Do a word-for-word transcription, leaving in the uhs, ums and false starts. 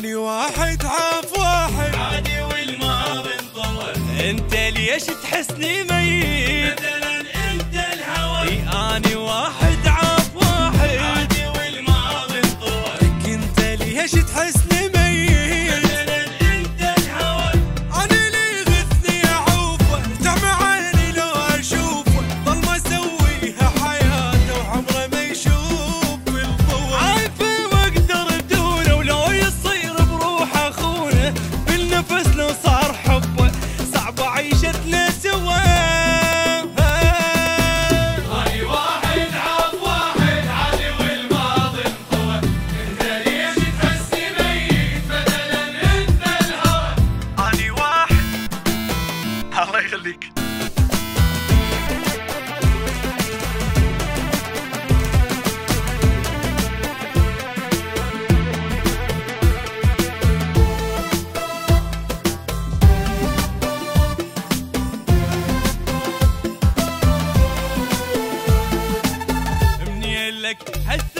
اني واحد عاف واحد عادي والماضي انطوى. انت ليش تحسني ميت مثلا انت الهوى. اي اني واحد عاف واحد عادي والماضي انطوى. انت ليش تحسني ميت مثلا انت الهوى. انا اللي يغثني اعوفه دمع عيني لو اشوفه ضل ما اسويها حياته وعمره ما يشوف بالضوء عارفه ما اقدر بدونه ولو يصير بروح اخونه بالنفس لو صار حبه صعب عيشتنا سوا. اني واحد عاف واحد عادي والماضي انطوى. انت ليش تحسني ميت مثلا انت الهوى. اني واحد الله يخليك. منين لك هالث